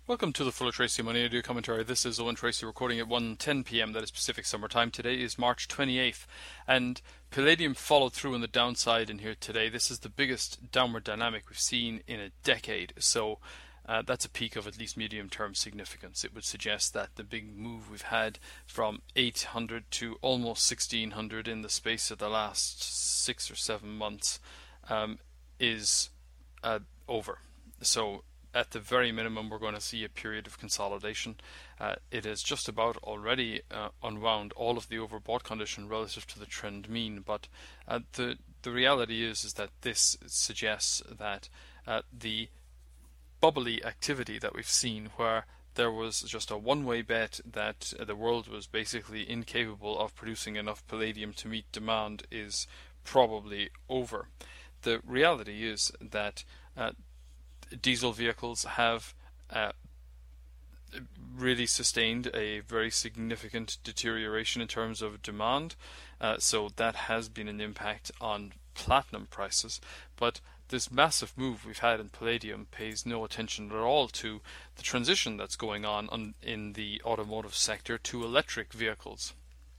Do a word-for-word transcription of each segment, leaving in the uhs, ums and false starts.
Welcome to the Fuller Tracy Money Idea Commentary. This is Owen Tracy recording at one ten p m. That is Pacific Summer Time. Today is March twenty-eighth, and Palladium followed through on the downside in here today. This is the biggest downward dynamic we've seen in a decade, so uh, that's a peak of at least medium-term significance. It would suggest that the big move we've had from eight hundred to almost sixteen hundred in the space of the last six or seven months um, is uh, over. So at the very minimum, we're going to see a period of consolidation. Uh, it has just about already uh, unwound all of the overbought condition relative to the trend mean, but uh, the the reality is is that this suggests that uh, the bubbly activity that we've seen, where there was just a one-way bet that uh, the world was basically incapable of producing enough palladium to meet demand, is probably over. The reality is that uh, diesel vehicles have uh, really sustained a very significant deterioration in terms of demand, uh, so that has been an impact on platinum prices. But this massive move we've had in palladium pays no attention at all to the transition that's going on, on in the automotive sector to electric vehicles.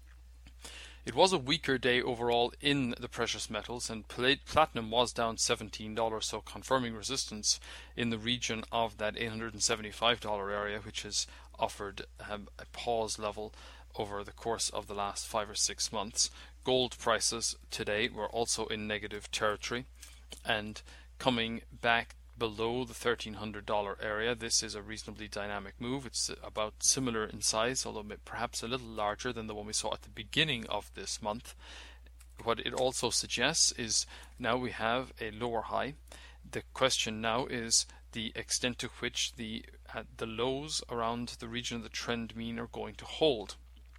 It was a weaker day overall in the precious metals, and platinum was down seventeen dollars, so confirming resistance in the region of that eight hundred seventy-five dollar area, which has offered um, a pause level over the course of the last five or six months. Gold prices today were also in negative territory and coming back below the thirteen hundred dollar area. This is a reasonably dynamic move. It's about similar in size, although perhaps a little larger than the one we saw at the beginning of this month. What it also suggests is now we have a lower high. The question now is the extent to which the uh, the lows around the region of the trend mean are going to hold.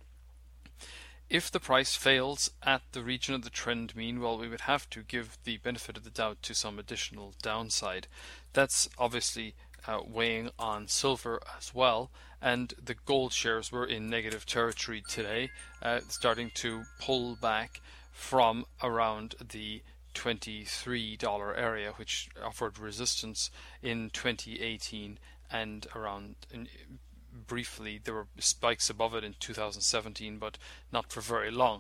If the price fails at the region of the trend mean, well, we would have to give the benefit of the doubt to some additional downside. That's obviously uh, weighing on silver as well, and the gold shares were in negative territory today, uh, starting to pull back from around the twenty-three dollar area, which offered resistance in twenty eighteen and around in, briefly there were spikes above it in two thousand seventeen, but not for very long.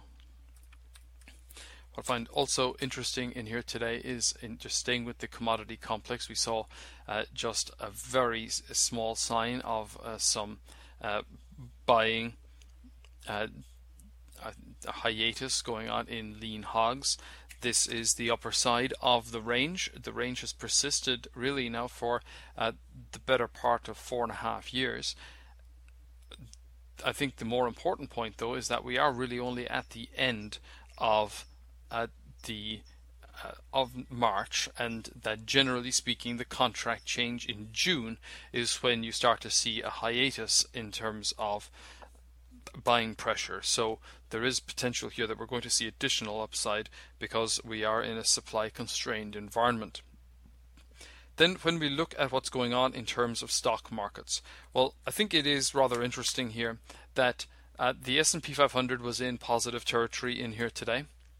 What I find also interesting in here today is, in just staying with the commodity complex, we saw uh, just a very small sign of uh, some uh, buying uh, a, a hiatus going on in lean hogs. This is the upper side of the range. The range has persisted really now for uh, the better part of four and a half years. I think the more important point, though, is that we are really only at the end of uh, the uh, of March, and that generally speaking, the contract change in June is when you start to see a hiatus in terms of buying pressure. So there is potential here that we're going to see additional upside because we are in a supply constrained environment. Then when we look at what's going on in terms of stock markets, well, I think it is rather interesting here that uh, the S and P five hundred was in positive territory in here today.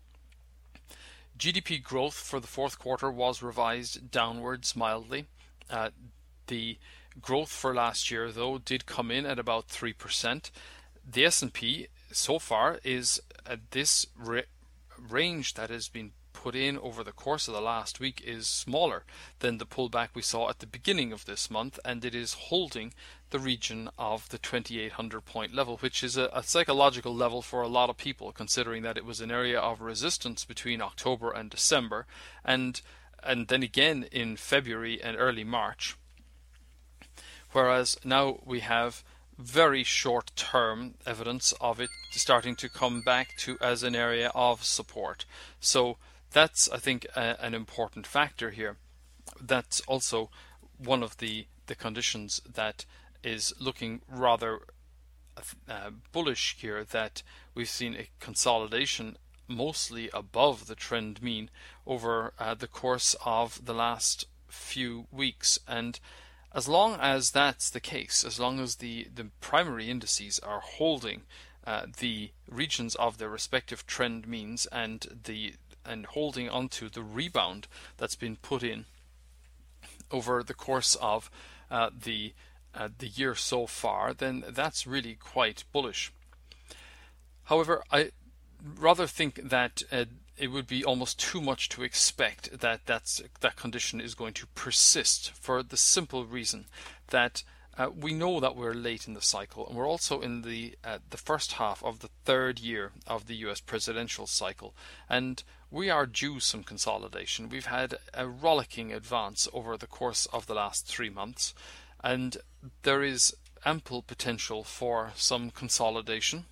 G D P growth for the fourth quarter was revised downwards mildly. Uh, the growth for last year, though, did come in at about three percent. The S and P so far is at this ra- range that has been put in over the course of the last week is smaller than the pullback we saw at the beginning of this month, and it is holding the region of the twenty-eight hundred point level, which is a, a psychological level for a lot of people, considering that it was an area of resistance between October and December, and and then again in February and early March. Whereas now we have very short-term evidence of it starting to come back to as an area of support. So that's, I think, a, an important factor here. That's also one of the, the conditions that is looking rather uh, bullish here, that we've seen a consolidation mostly above the trend mean over uh, the course of the last few weeks. And as long as that's the case, as long as the, the primary indices are holding uh, the regions of their respective trend means and the and holding onto the rebound that's been put in over the course of uh, the uh, the year so far, then that's really quite bullish. However, I rather think that uh, it would be almost too much to expect that that's, that condition is going to persist, for the simple reason that uh, we know that we're late in the cycle, and we're also in the uh, the first half of the third year of the U S presidential cycle, and we are due some consolidation. We've had a rollicking advance over the course of the last three months, and there is ample potential for some consolidation.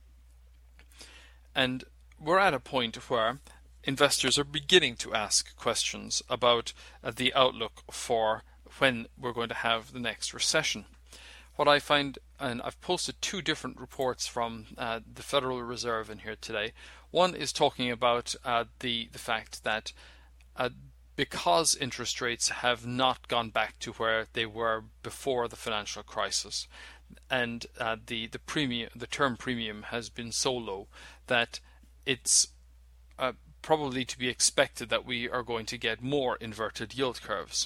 And we're at a point where investors are beginning to ask questions about uh, the outlook for when we're going to have the next recession. What I find, and I've posted two different reports from uh, the Federal Reserve in here today. One is talking about uh, the, the fact that uh, because interest rates have not gone back to where they were before the financial crisis, and uh, the the premium, the term premium has been so low that it's uh, probably to be expected that we are going to get more inverted yield curves.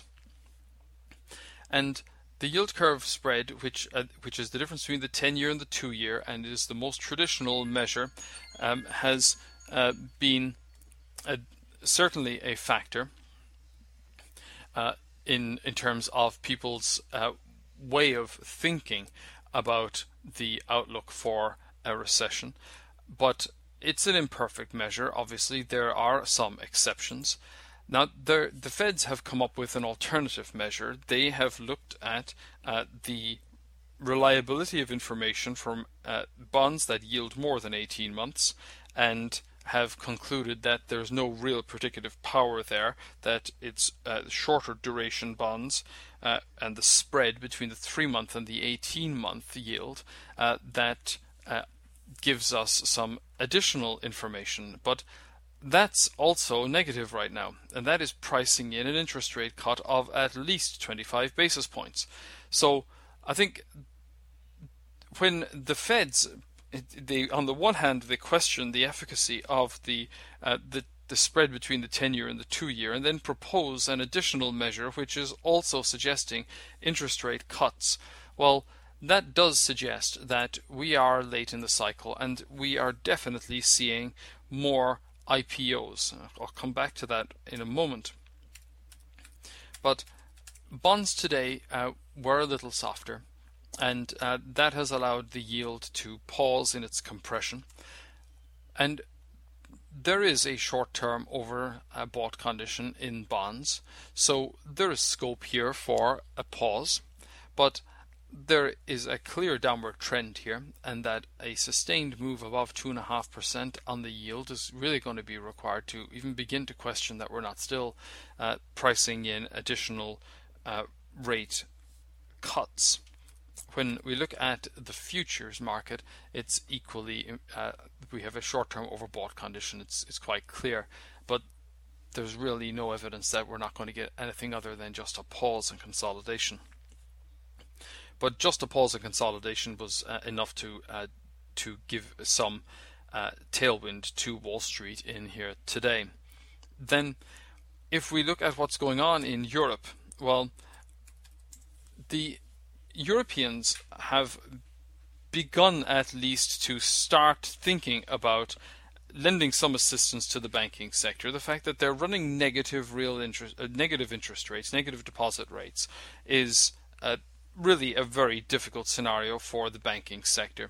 And the yield curve spread, which uh, which is the difference between the ten-year and the two-year, and is the most traditional measure, um, has uh, been a, certainly a factor uh, in in terms of people's uh, way of thinking about the outlook for a recession. But it's an imperfect measure. Obviously, there are some exceptions. Now, the the Feds have come up with an alternative measure. They have looked at uh, the reliability of information from uh, bonds that yield more than eighteen months, and have concluded that there's no real predictive power there, that it's uh, shorter duration bonds uh, and the spread between the three-month and the eighteen-month yield uh, that uh, gives us some additional information. But that's also negative right now, and that is pricing in an interest rate cut of at least twenty-five basis points. So I think when the Feds, they on the one hand they question the efficacy of the uh, the the spread between the ten-year and the two-year, and then propose an additional measure which is also suggesting interest rate cuts. Well, that does suggest that we are late in the cycle, and we are definitely seeing more I P Os. I'll come back to that in a moment. But bonds today uh, were a little softer, and uh, that has allowed the yield to pause in its compression. And there is a short-term overbought condition in bonds, so there is scope here for a pause, but there is a clear downward trend here, and that a sustained move above two point five percent on the yield is really going to be required to even begin to question that we're not still uh, pricing in additional uh, rate cuts. When we look at the futures market, it's equally, uh, we have a short-term overbought condition. It's, it's quite clear, but there's really no evidence that we're not going to get anything other than just a pause and consolidation. But just a pause and consolidation was uh, enough to uh, to give some uh, tailwind to Wall Street in here today. Then, if we look at what's going on in Europe, well, the Europeans have begun at least to start thinking about lending some assistance to the banking sector. The fact that they're running negative real interest, uh, negative interest rates, negative deposit rates, is uh, really a very difficult scenario for the banking sector.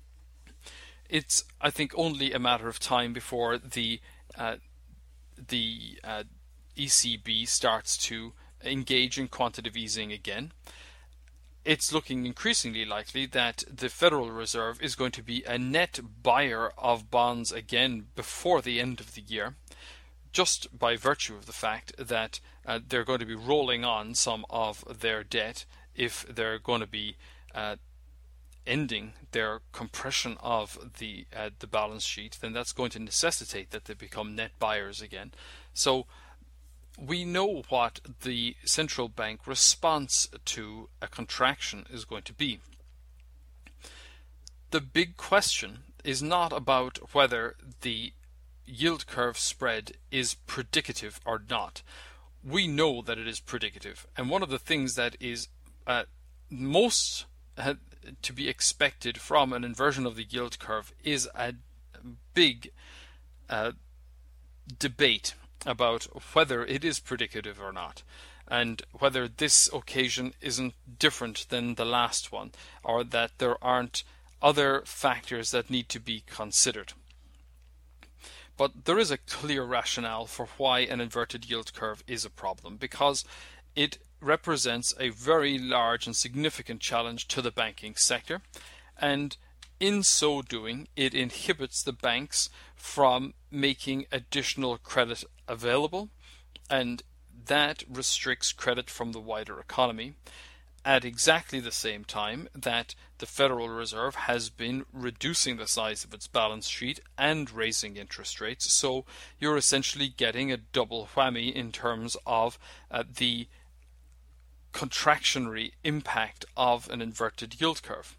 It's, I think, only a matter of time before the uh, the uh, E C B starts to engage in quantitative easing again. It's looking increasingly likely that the Federal Reserve is going to be a net buyer of bonds again before the end of the year, just by virtue of the fact that uh, they're going to be rolling on some of their debt. If they're going to be uh, ending their compression of the uh, the balance sheet, then that's going to necessitate that they become net buyers again. So we know what the central bank response to a contraction is going to be. The big question is not about whether the yield curve spread is predicative or not. We know that it is predicative, and one of the things that is uh, most uh, to be expected from an inversion of the yield curve is a big uh, debate about whether it is predicative or not, and whether this occasion isn't different than the last one, or that there aren't other factors that need to be considered. But there is a clear rationale for why an inverted yield curve is a problem, because it represents a very large and significant challenge to the banking sector, and in so doing it inhibits the banks from making additional credit available, and that restricts credit from the wider economy at exactly the same time that the Federal Reserve has been reducing the size of its balance sheet and raising interest rates. So you're essentially getting a double whammy in terms of uh, the contractionary impact of an inverted yield curve.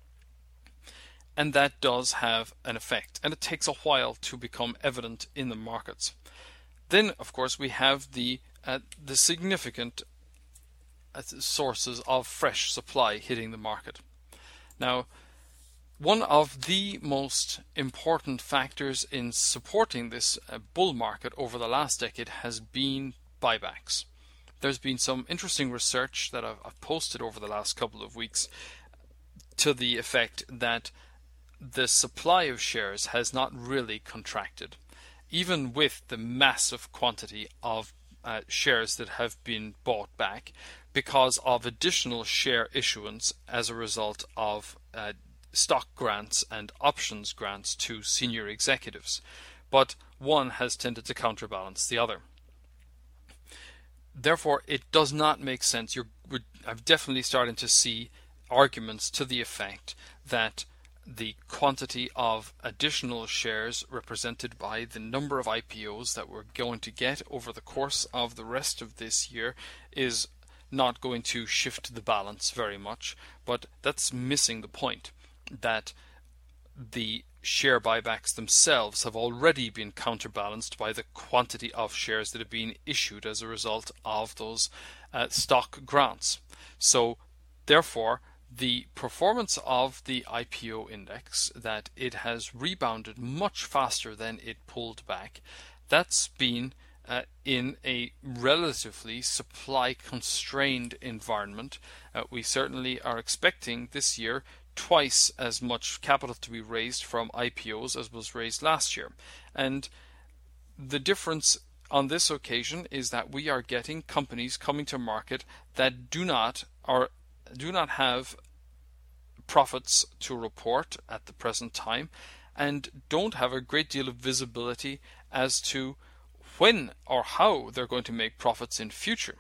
And that does have an effect, and it takes a while to become evident in the markets. Then, of course, we have the uh, the significant uh, sources of fresh supply hitting the market. Now, one of the most important factors in supporting this uh, bull market over the last decade has been buybacks. There's been some interesting research that I've, I've posted over the last couple of weeks to the effect that the supply of shares has not really contracted, even with the massive quantity of uh, shares that have been bought back because of additional share issuance as a result of uh, stock grants and options grants to senior executives. But one has tended to counterbalance the other. Therefore, it does not make sense. You're, I'm definitely starting to see arguments to the effect that the quantity of additional shares represented by the number of I P Os that we're going to get over the course of the rest of this year is not going to shift the balance very much, but that's missing the point that the share buybacks themselves have already been counterbalanced by the quantity of shares that have been issued as a result of those uh, stock grants. So therefore, the performance of the I P O index, that it has rebounded much faster than it pulled back, that's been uh, in a relatively supply constrained environment. Uh, we certainly are expecting this year twice as much capital to be raised from I P Os as was raised last year. And the difference on this occasion is that we are getting companies coming to market that do not or do not have profits to report at the present time and don't have a great deal of visibility as to when or how they're going to make profits in future.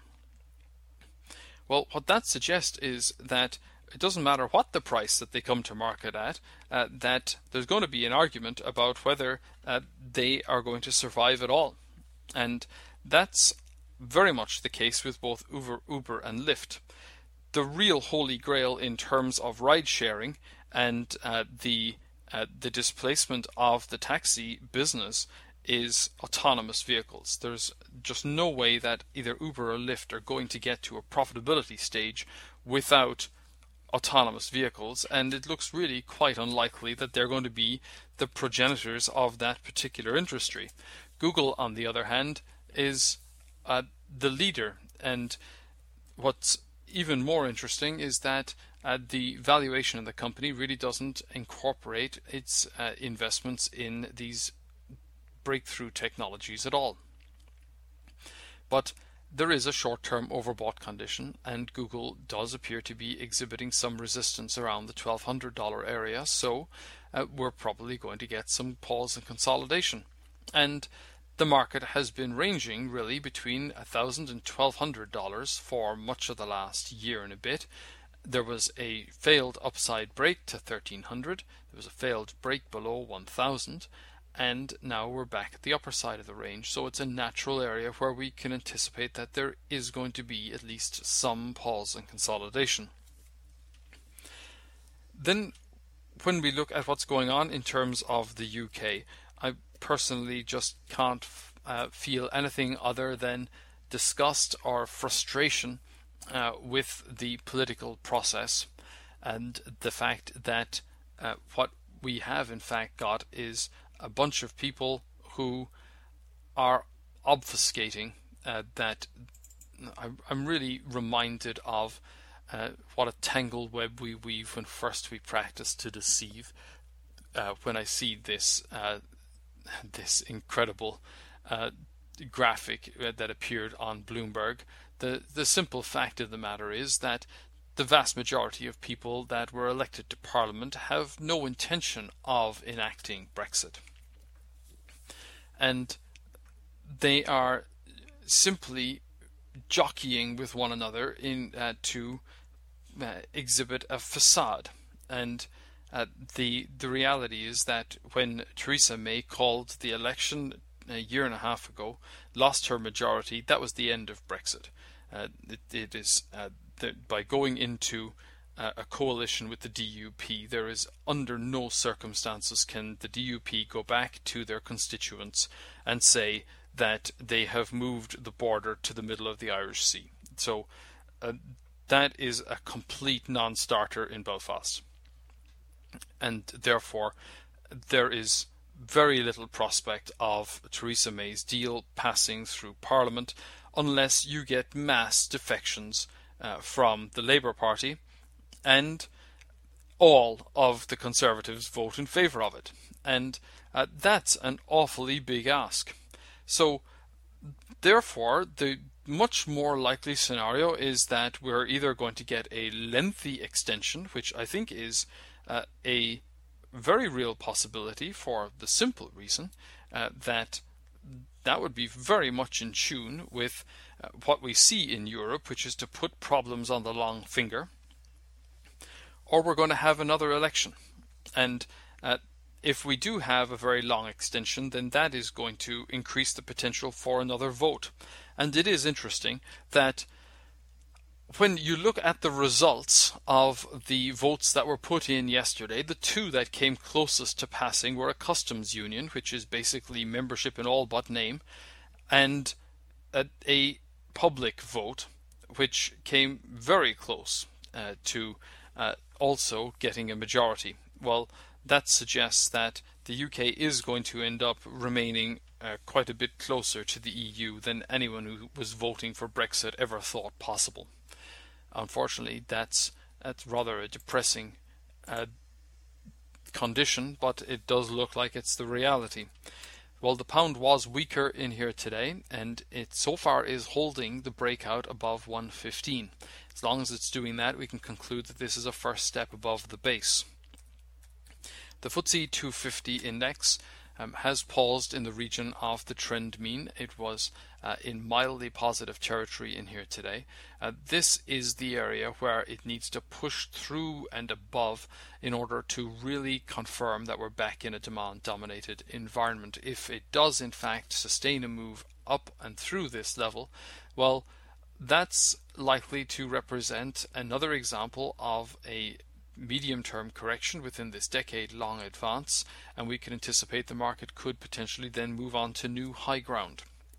Well, what that suggests is that it doesn't matter what the price that they come to market at, uh, that there's going to be an argument about whether uh, they are going to survive at all. And that's very much the case with both Uber, Uber and Lyft. The real holy grail in terms of ride sharing and uh, the uh, the displacement of the taxi business is autonomous vehicles. There's just no way that either Uber or Lyft are going to get to a profitability stage without autonomous vehicles, and it looks really quite unlikely that they're going to be the progenitors of that particular industry. Google, on the other hand, is uh, the leader, and what's even more interesting is that uh, the valuation of the company really doesn't incorporate its uh, investments in these breakthrough technologies at all. But there is a short-term overbought condition, and Google does appear to be exhibiting some resistance around the twelve hundred dollars area, so uh, we're probably going to get some pause and consolidation. And the market has been ranging really between one thousand dollars and twelve hundred dollars for much of the last year and a bit. There was a failed upside break to thirteen hundred dollars, there was a failed break below one thousand dollars, and now we're back at the upper side of the range, so it's a natural area where we can anticipate that there is going to be at least some pause and consolidation. Then when we look at what's going on in terms of the U K, I personally just can't uh, feel anything other than disgust or frustration uh, with the political process and the fact that uh, what we have in fact got is a bunch of people who are obfuscating uh, that. I'm really reminded of uh, what a tangled web we weave when first we practice to deceive. Uh, when I see this uh, this incredible uh, graphic that appeared on Bloomberg, the the simple fact of the matter is that the vast majority of people that were elected to Parliament have no intention of enacting Brexit. And they are simply jockeying with one another in uh, to uh, exhibit a facade. And uh, the the reality is that when Theresa May called the election a year and a half ago, lost her majority, that was the end of Brexit. Uh, it, it is uh, that by going into uh, a coalition with the D U P, there is under no circumstances can the D U P go back to their constituents and say that they have moved the border to the middle of the Irish Sea. So uh, that is a complete non-starter in Belfast. And therefore, there is very little prospect of Theresa May's deal passing through Parliament unless you get mass defections uh, from the Labour Party and all of the Conservatives vote in favour of it. And uh, that's an awfully big ask. So, therefore, the much more likely scenario is that we're either going to get a lengthy extension, which I think is uh, a very real possibility for the simple reason uh, that that would be very much in tune with uh, what we see in Europe, which is to put problems on the long finger, or we're going to have another election. And uh, if we do have a very long extension, then that is going to increase the potential for another vote. And it is interesting that when you look at the results of the votes that were put in yesterday, the two that came closest to passing were a customs union, which is basically membership in all but name, and a, a public vote, which came very close uh, to uh, also getting a majority. Well, that suggests that the U K is going to end up remaining uh, quite a bit closer to the E U than anyone who was voting for Brexit ever thought possible. Unfortunately, that's that's rather a depressing uh, condition, but it does look like it's the reality. Well, the pound was weaker in here today, and it so far is holding the breakout above one fifteen. As long as it's doing that, we can conclude that this is a first step above the base. The F T S E two fifty index um, has paused in the region of the trend mean. It was uh, in mildly positive territory in here today. Uh, this is the area where it needs to push through and above in order to really confirm that we're back in a demand-dominated environment. If it does in fact sustain a move up and through this level, well, that's likely to represent another example of a medium-term correction within this decade-long advance, and we can anticipate the market could potentially then move on to new high ground.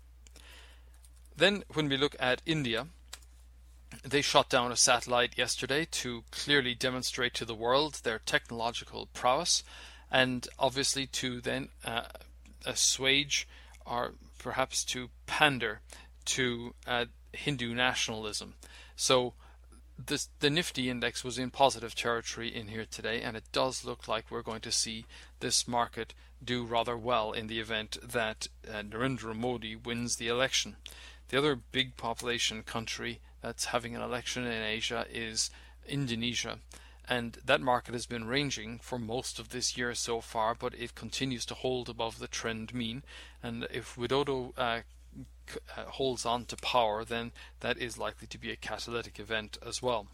Then when we look at India, they shot down a satellite yesterday to clearly demonstrate to the world their technological prowess, and obviously to then uh, assuage or perhaps to pander to uh, Hindu nationalism. So This, the Nifty index was in positive territory in here today, and it does look like we're going to see this market do rather well in the event that uh, Narendra Modi wins the election. The other big population country that's having an election in Asia is Indonesia, and that market has been ranging for most of this year so far, but it continues to hold above the trend mean, and if Widodo uh, Uh, holds on to power, then that is likely to be a catalytic event as well.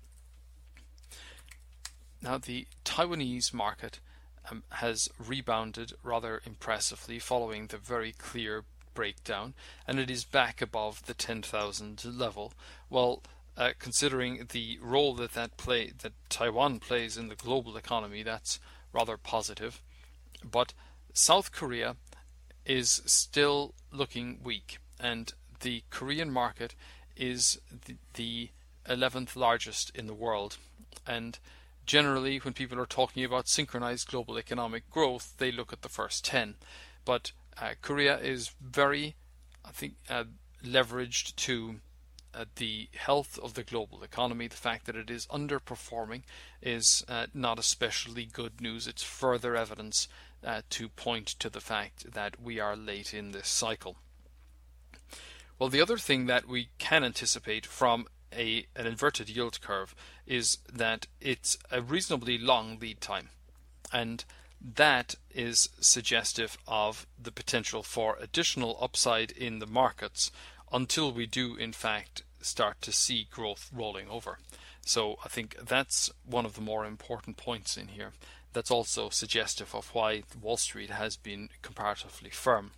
Now, the Taiwanese market um, has rebounded rather impressively following the very clear breakdown, and it is back above the ten thousand level. Well, uh, considering the role that that play that Taiwan plays in the global economy, that's rather positive. But South Korea is still looking weak, and the Korean market is the, the eleventh largest in the world. And generally, when people are talking about synchronized global economic growth, they look at the first ten. But uh, Korea is very, I think, uh, leveraged to uh, the health of the global economy. The fact that it is underperforming is uh, not especially good news. It's further evidence uh, to point to the fact that we are late in this cycle. Well, the other thing that we can anticipate from a, an inverted yield curve is that it's a reasonably long lead time, and that is suggestive of the potential for additional upside in the markets until we do in fact start to see growth rolling over. So I think that's one of the more important points in here. That's also suggestive of why Wall Street has been comparatively firm.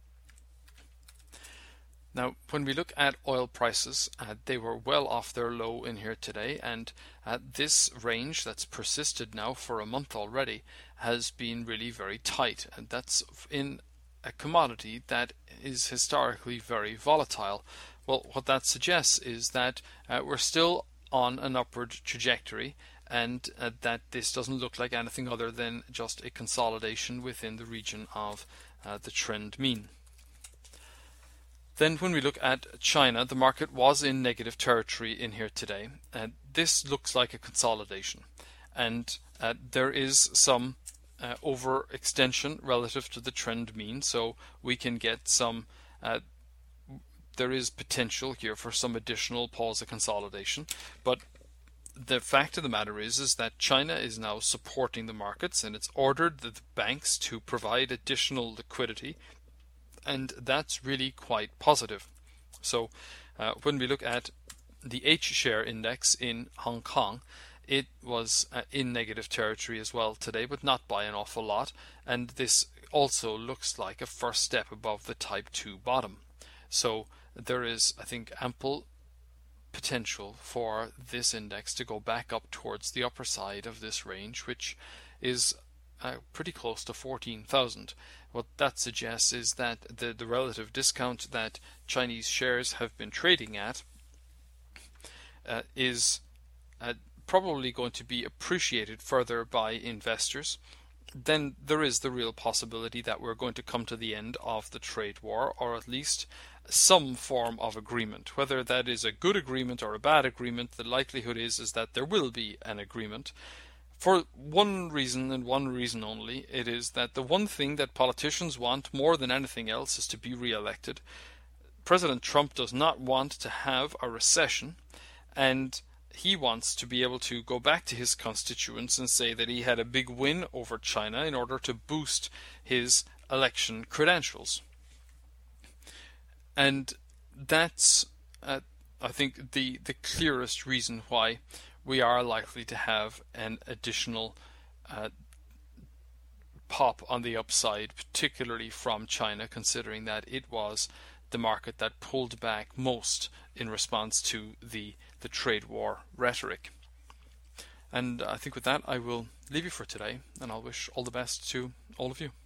Now, when we look at oil prices, uh, they were well off their low in here today, and uh, this range that's persisted now for a month already has been really very tight, and that's in a commodity that is historically very volatile. Well, what that suggests is that uh, we're still on an upward trajectory, and uh, that this doesn't look like anything other than just a consolidation within the region of uh, the trend mean. Then when we look at China, the market was in negative territory in here today, and this looks like a consolidation, and uh, there is some uh, overextension relative to the trend mean, so we can get some uh, there is potential here for some additional pause of consolidation. But the fact of the matter is is that China is now supporting the markets, and it's ordered the banks to provide additional liquidity, and that's really quite positive. So uh, when we look at the H-share index in Hong Kong, it was uh, in negative territory as well today, but not by an awful lot, and this also looks like a first step above the type two bottom. So there is, I think, ample potential for this index to go back up towards the upper side of this range, which is uh, pretty close to fourteen thousand. What that suggests is that the, the relative discount that Chinese shares have been trading at uh, is uh, probably going to be appreciated further by investors. Then there is the real possibility that we're going to come to the end of the trade war, or at least some form of agreement. Whether that is a good agreement or a bad agreement, the likelihood is, is that there will be an agreement. For one reason and one reason only, it is that the one thing that politicians want more than anything else is to be re-elected. President Trump does not want to have a recession, and he wants to be able to go back to his constituents and say that he had a big win over China in order to boost his election credentials. And that's, uh, I think, the, the clearest reason why we are likely to have an additional uh, pop on the upside, particularly from China, considering that it was the market that pulled back most in response to the, the trade war rhetoric. And I think with that I will leave you for today, and I'll wish all the best to all of you.